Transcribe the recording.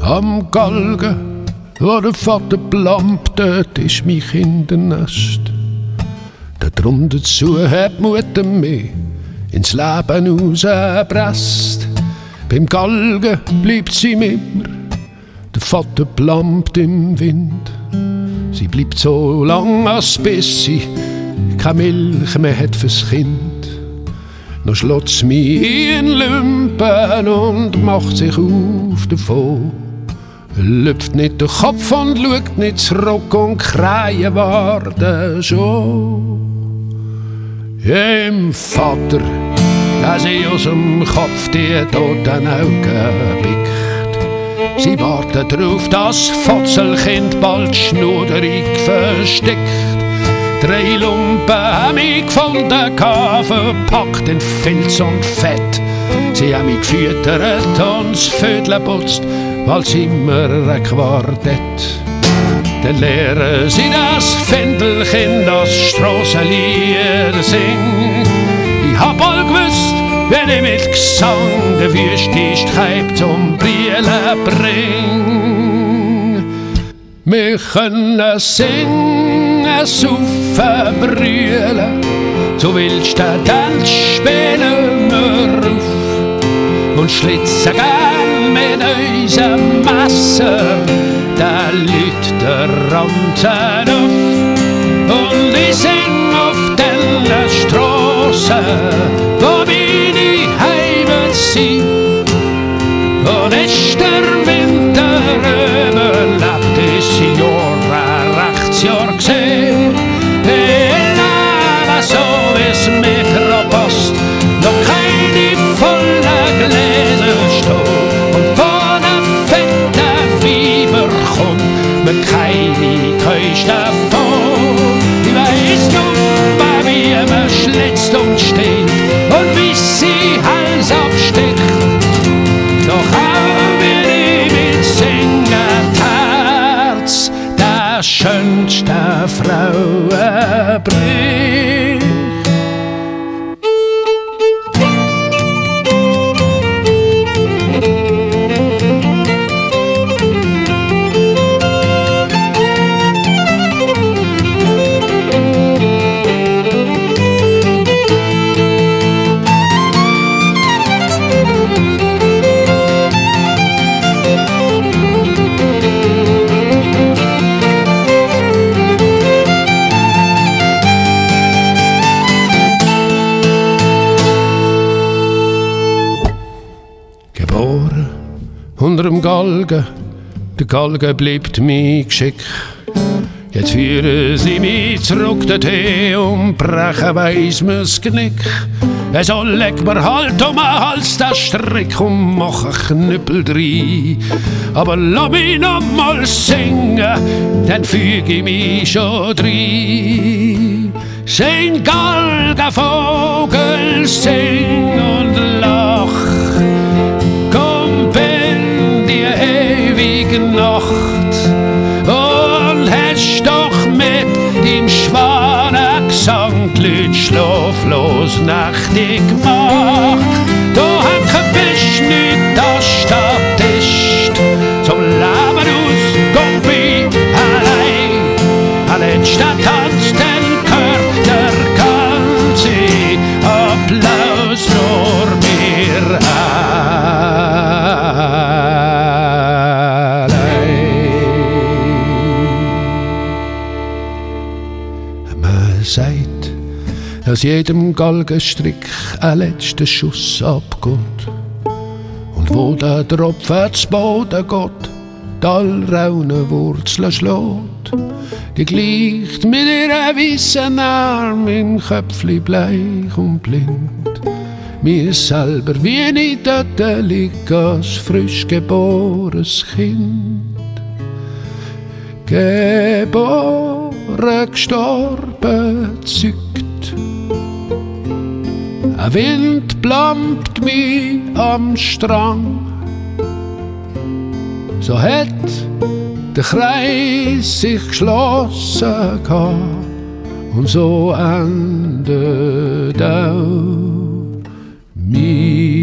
Am Galgen, wo der Vater plampt, dort ist mein Kindernest. Darunter zu hat die Mutter mich ins Leben rausgepresst. Beim Galgen bleibt sie mit mir, der Vater plampt im Wind. Sie bleibt so lang, als bis sie keine Milch mehr hat fürs Kind. Noch schlägt mich in Lümpen und macht sich auf davon. Lüpft nicht den Kopf und schaut nicht zurück und Kreien warten schon. Im Vater, der sie aus dem Kopf die toten Augen pickt. Sie wartet darauf, dass Fotzelkind bald schnuderig versteckt. 3 Lumpen haben mich gefunden, verpackt in Filz und Fett. Sie haben mich gefüttert und das Vödel putzt, als immer ein Quartett. Dann lehren sie das Findelkind das Strassenlieder singt. Ich hab all gewusst, wenn ich mit Gesang der Wüste zum Brillen bring. Wir können singen, saufen, brüllen, zu wilden Tanz spielen wir auf und schlitzen gern mit unserem Messer den Leuten der Ranzen auf. Und ich sing auf den Strassen, wo meine Heimat sind. Und ist der Winter überlebt, ist ein Jahr, ein Rechtsjahr gesehen. Ich lebe so, wie's mir grad passt, noch keine volle Gläser stehen. Und von der fetten Fieber kommt mir keine Geräusche davon. Ich weiss nur, bei mir man schlitzt und steht und wie sie Hals absteckt. Doch auch will ich mit singen Herz, der schönste Frauenbrief. Unter dem Galgen, der Galgen bleibt mein Geschick. Jetzt führen sie mich zurück dorthin und brechen weiss mir's Genick. So leg mir halt um den Hals den Strick und mach einen Knüppel drein. Aber lass mich noch mal singen, dann füg ich mich schon drein. Sing Galgenvogel, sing und lach. Nacht und hättest doch mit dem Schwanengesang die Leute schlaflos nächtig gemacht. Da bist nicht das Statist, zum Leben aus, komm wie allein. An letzten Tanz, den gehört der ganze Applaus nur mir an. Sagt, dass jedem Galgenstrick ein letzter Schuss abgeht. Und wo der Tropfen zu Boden geht, die allraune Wurzeln schlägt, die gleicht mit ihren weissen Arm im Köpfli bleich und blind. Mir selber wie nicht dort liegt als frisch geborenes Kind. Geboren, gestorben, zückt. Ein Wind plampt mich am Strang. So hat der Kreis sich geschlossen und so endet auch mein